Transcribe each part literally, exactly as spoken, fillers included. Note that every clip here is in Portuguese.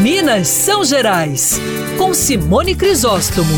Minas São Gerais, com Simone Crisóstomo.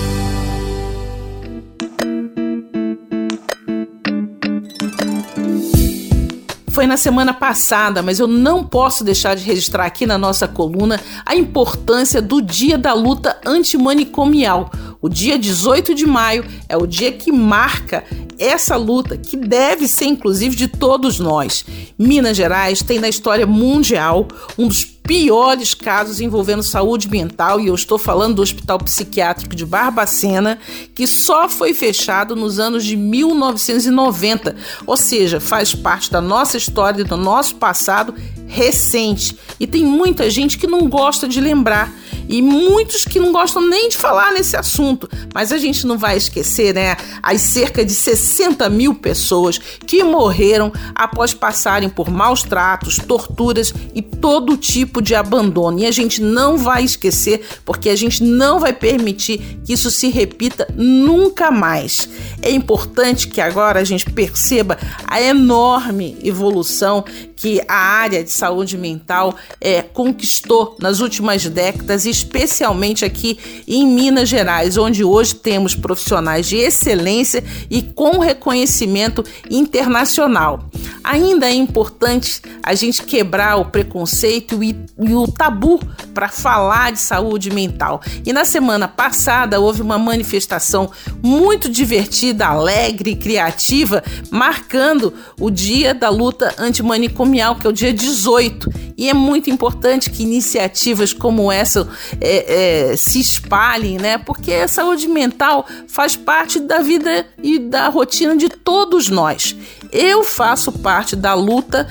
Foi na semana passada, mas eu não posso deixar de registrar aqui na nossa coluna a importância do Dia da Luta Antimanicomial. O dia dezoito de maio é o dia que marca essa luta, que deve ser inclusive de todos nós. Minas Gerais tem na história mundial um dos piores casos envolvendo saúde mental, e eu estou falando do Hospital Psiquiátrico de Barbacena, que só foi fechado nos anos de mil novecentos e noventa, ou seja, faz parte da nossa história, do nosso passado recente, e tem muita gente que não gosta de lembrar, e muitos que não gostam nem de falar nesse assunto, mas a gente não vai esquecer, né, as cerca de sessenta mil pessoas que morreram após passarem por maus tratos, torturas e todo tipo de abandono, e a gente não vai esquecer, porque a gente não vai permitir que isso se repita nunca mais. É importante que agora a gente perceba a enorme evolução que a área de saúde mental é, conquistou nas últimas décadas, especialmente aqui em Minas Gerais, onde hoje temos profissionais de excelência e com reconhecimento internacional. Ainda é importante a gente quebrar o preconceito e, e o tabu para falar de saúde mental. E na semana passada houve uma manifestação muito divertida, alegre e criativa, marcando o Dia da Luta Antimanicomial, que é o dia dezoito. E é muito importante que iniciativas como essa é, é, se espalhem, né? Porque a saúde mental faz parte da vida e da rotina de todos nós. Eu faço parte da luta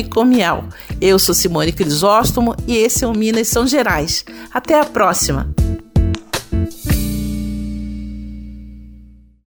antimanicomial. Eu sou Simone Crisóstomo e esse é o Minas São Gerais. Até a próxima!